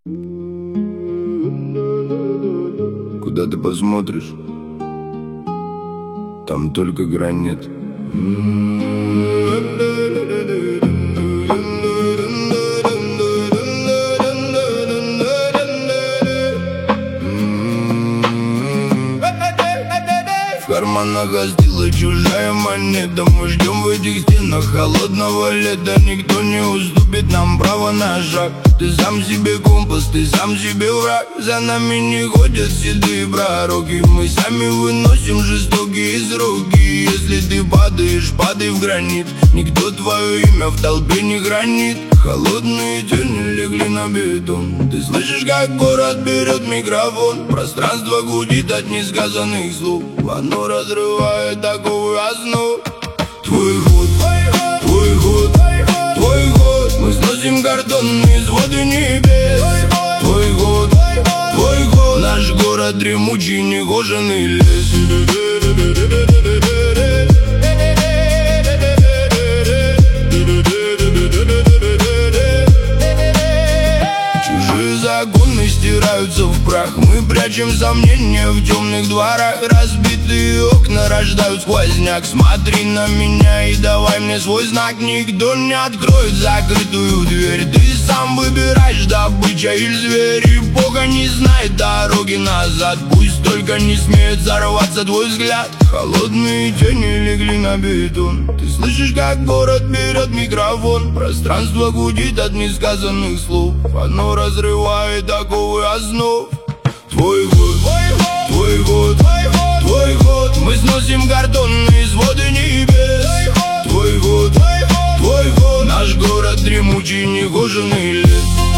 Куда ты посмотришь, там только грань нет. В карманах остыла чужая монета. Мы ждем в этих стенах холодного лета. Никто не уступит нам право на шаг. Ты сам себе компас, ты сам себе враг. За нами не ходят седые пророки. Мы сами выносим жестокие сроки. Если ты падаешь, падай в гранит. Никто твое имя в толпе не хранит. Холодные тени легли на бетон. Ты слышишь, как город берет микрофон. Пространство гудит от несказанных слов. Оно разрывает такую основу. Твой ход, твой ход, твой ход. Мы сносим картонные своды небес. Твой ход, твой ход. Наш город дремучий, негоженный лес. Законы стираются в прах. Мы прячем сомнения в темных дворах. Разбитые окна рождают сквозняк. Смотри на меня и давай мне свой знак. Никто не откроет закрытую дверь. Ты сам выбираешь, добыча или зверь. И Бога не знает дороги назад. Пусть только не смеет взорваться твой взгляд. Холодные тени легли на бетон. Ты слышишь, как город берет микрофон. Пространство гудит от несказанных слов. Оно разрывает такую основу. Твой год, твой год, твой год. Мы сносим картонные своды небес. Твой год, твой год. Наш город дремучий, негоженный лес.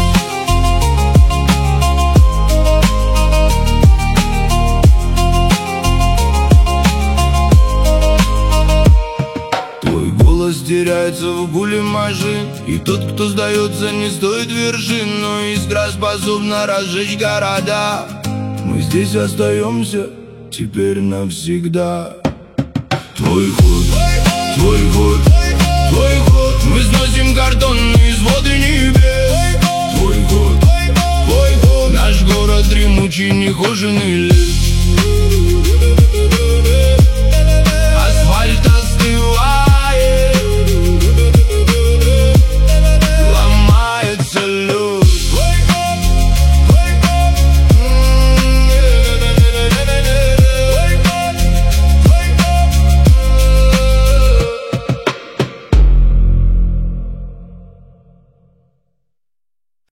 Теряется в гуле машин. И тот, кто сдается, не стоит вершин. Но искра способна разжечь города. Мы здесь остаемся теперь навсегда. Твой ход, твой ход, твой ход. Мы сносим картонные своды небес. Твой ход, твой ход. Наш город дремучий, негоженный